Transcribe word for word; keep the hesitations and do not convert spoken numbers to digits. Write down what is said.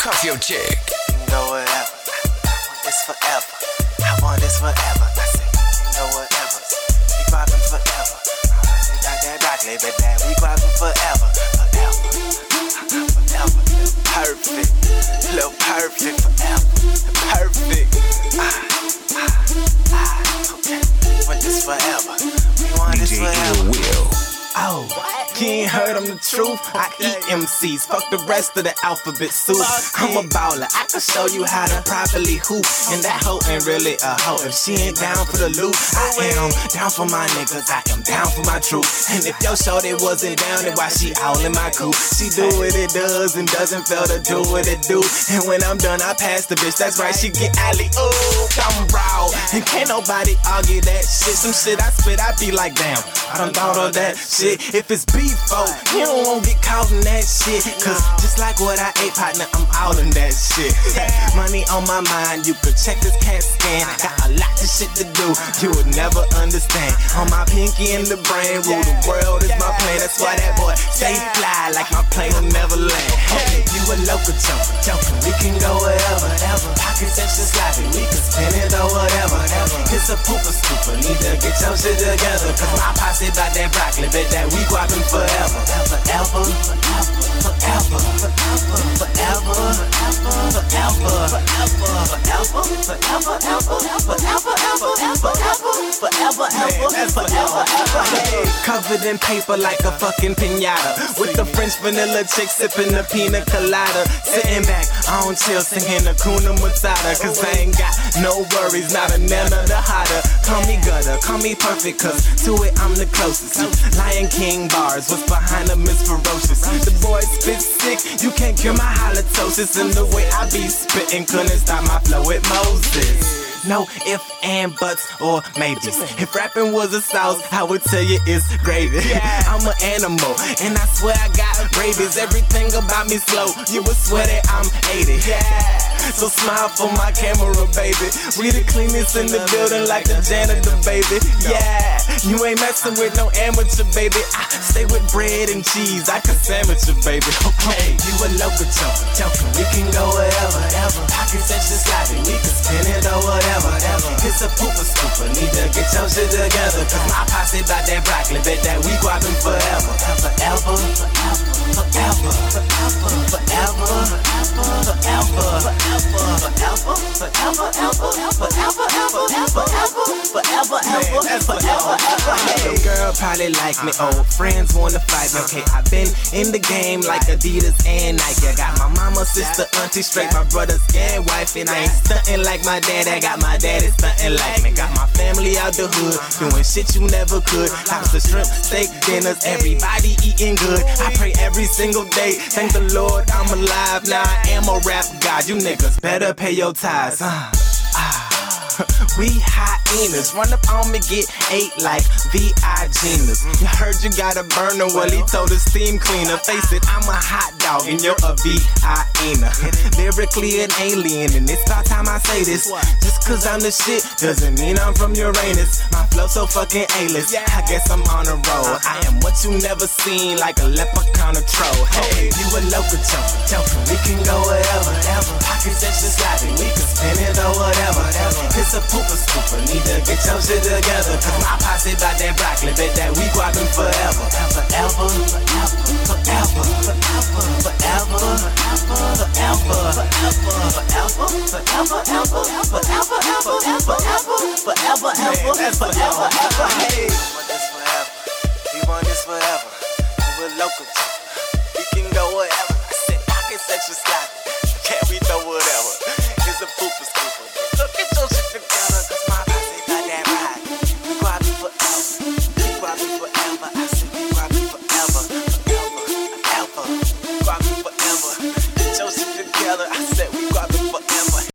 Cuff your chick. You can go wherever. I want this forever. I want this forever. I say, you can go wherever. We vibing forever. I got that broccoli, baby. We vibing forever. Forever. Forever. Perfect. Little perfect forever. Perfect. Ah, ah, ah. Okay. We want this forever. We want this forever. Will. Oh, you ain't heard I'm the truth. I eat M Cs, fuck the rest of the alphabet soup. I'm a baller, I can show you how to properly hoop. And that hoe ain't really a hoe if she ain't down for the loop. I am down for my niggas, I am down for my troops. And if your shorty wasn't down, then why she all in my coop? She do what it does and doesn't fail to do what it do. And when I'm done, I pass the bitch, that's right, she get alley. Ooh, I'm raw, and can't nobody argue that shit. Some shit I spit, I be like, damn, I done thought of that shit. If it's beef, oh, you don't wanna get caught in that shit. Cause just like what I ate, partner, I'm all in that shit. Money on my mind, you could check this CAT scan. Got a lot of shit to do, you would never understand. On my pinky in the brain, rule the world is my plan. That's why that boy stay fly like my plane will never land. Hey, you a local joker, joker, we can go wherever, ever. Pockets extra sloppy, we can spin it or whatever. It's a pooper scooper, need to get your shit together. Cause my posse bout that broccoli, bet that we guapping forever, forever, forever, forever, forever, forever, forever, forever, forever, forever, forever, forever. Covered in paper like a fucking pinata, with the French vanilla chick sipping the pina colada. Sitting back, on chill, singing the Kuna Matata. Cause I ain't got no worries, not a nana the hotter. Call me gutter, call me perfect, cause to it I'm the closest. Lion King bars, what's behind them is ferocious. The boy spit sick, you can't cure my halitosis. And the way I be spitting couldn't stop my flow with Moses. No if, and, buts, or maybes. If rapping was a sauce, I would tell you it's gravy. I'm an animal, and I swear I got rabies. Everything about me slow, you would swear that I'm eighty. So smile for my camera, baby. We the cleanest in the building like the janitor, baby. Yeah, you ain't messing with no amateur, baby. I stay with bread and cheese, I can sandwich you, baby. Okay, you a local joker, joker. We can go wherever, ever. Pockets extra sloppy, we can spin it or whatever. It's a pooper scooper, need to get your shit together. Cause my posse bout that broccoli, bet that we guapping forever, forever, forever, forever, forever, forever, forever, forever, forever, forever, forever, forever, forever. Girl probably like me, old friends wanna fight me. Okay, I been in the game like Adidas and Nike. I got my mama, sister, auntie, straight my brothers and wife. And I ain't stuntin' like my dad, I got my daddy stuntin' like me. Got my family out the hood, doing shit you never could. Lobster, shrimp, steak dinners, everybody eating good. I pray every single day, thank the Lord I'm alive. Now I am a rap god, you niggas better pay your tithes. Uh, uh. We hyenas, run up on me, get ate like V I Genas. You heard you got a burner, well he told the steam cleaner. Face it, I'm a hot dog and you're a V I Ena. Lyrically an alien, and it's about time I say this. Just cause I'm the shit doesn't mean I'm from Uranus. My flow so fucking A-list, I guess I'm on a roll. I am what you never seen, like a leprechaun or troll. Hey, you a local joker, joker. We can go wherever, ever. Pockets extra sloppy, we can spin it or whatever. It's a pooper scooper, need to get your shit together. Cause my posse bout that broccoli, bet that we guapping forever, forever, forever, forever, forever, forever, forever, forever, forever, forever, forever, forever, forever, forever, forever, forever, forever.